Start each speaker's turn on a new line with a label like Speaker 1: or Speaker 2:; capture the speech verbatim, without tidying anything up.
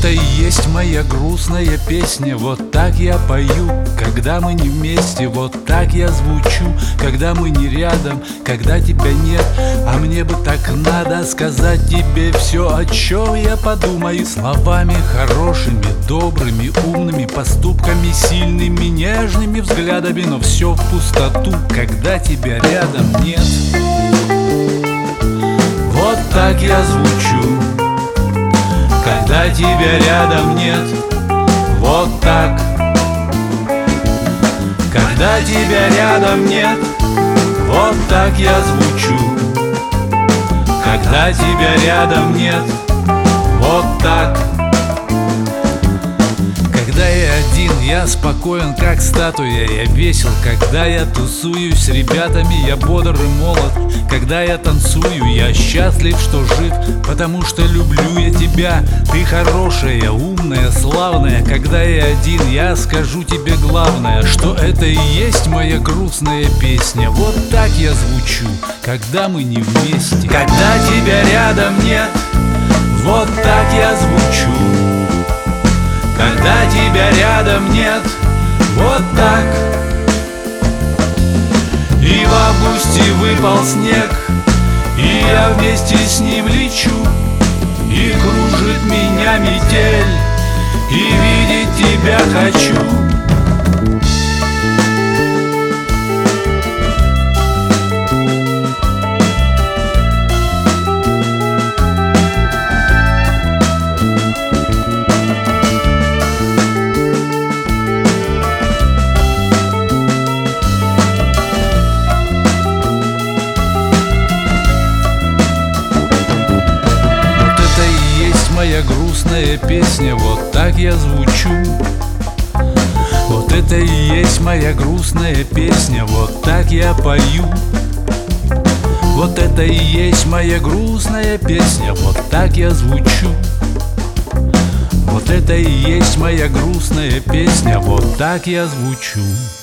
Speaker 1: это и есть моя грустная песня. Вот так я пою, когда мы не вместе. Вот так я звучу, когда мы не рядом, когда тебя нет. А мне бы так надо сказать тебе все, о чем я подумаю. Словами хорошими, добрыми, умными, поступками сильными, нежными взглядами. Но все в пустоту, когда тебя рядом нет. Вот так я звучу, когда тебя рядом нет. Вот так. Когда тебя рядом нет. Вот так я звучу, когда тебя рядом нет. Вот так. Когда я один, я спокоен, как статуя. Я весел, когда я тусуюсь с ребятами. Я бодр и молод, когда я танцую. Я счастлив, что жив, потому что люблю я тебя. Ты хорошая, умная, славная. Когда я один, я скажу тебе главное, что это и есть моя грустная песня. Вот так я звучу, когда мы не вместе. Когда тебя рядом нет. Вот так я звучу, когда тебя рядом нет. Вот так. И в августе выпал снег, и я вместе с ним лечу. И кружит меня метель, и видеть тебя хочу. Моя грустная песня, вот так я звучу. Вот это и есть моя грустная песня, вот так я пою. Вот это и есть моя грустная песня, вот так я звучу. Вот это и есть моя грустная песня, вот так я звучу.